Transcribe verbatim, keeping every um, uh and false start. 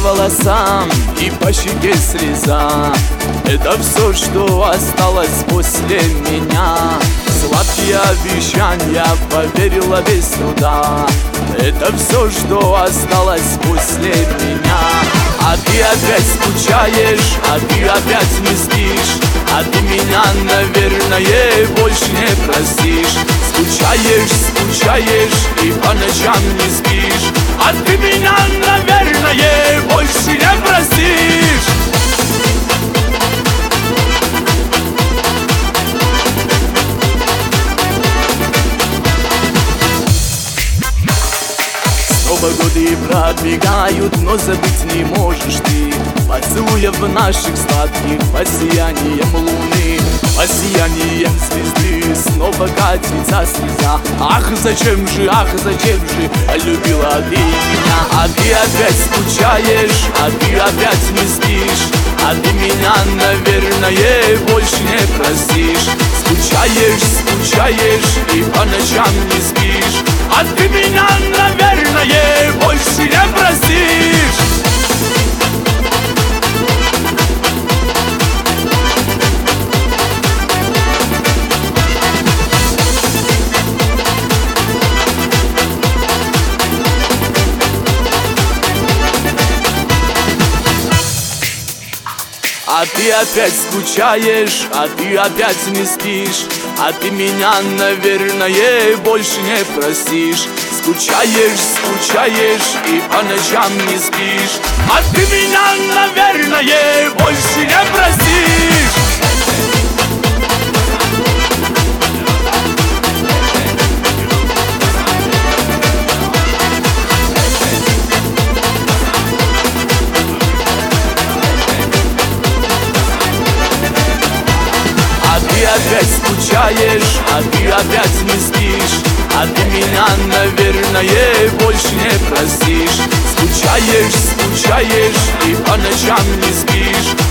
волосам и по щеке слеза. Это все, что осталось после меня. Сладкие обещания, поверила без труда. Это все, что осталось после меня. А ты опять скучаешь, а ты опять не спишь. А ты меня, наверное, больше не простишь. Скучаешь, скучаешь и по ночам не спишь. А ты меня, наверное, больше не простишь. Снова годы пробегают, но забыть не можешь ты поцелуев наших сладких под сиянием луны, под сиянием звезды. Снова катится слеза. Ах, зачем же, ах, зачем же любила ты меня? А ты опять скучаешь, а ты опять не спишь. А ты меня, наверное, больше не простишь. Скучаешь, скучаешь и по ночам не спишь. А ты меня, наверное, больше не простишь. А ты опять скучаешь, а ты опять не спишь. А ты меня, наверное, больше не простишь. Скучаешь, скучаешь и по ночам не спишь. А ты меня, наверное, больше не простишь. А ты опять скучаешь, а ты опять не спишь. А ты меня, наверное, больше не простишь. Скучаешь, скучаешь и по ночам не спишь.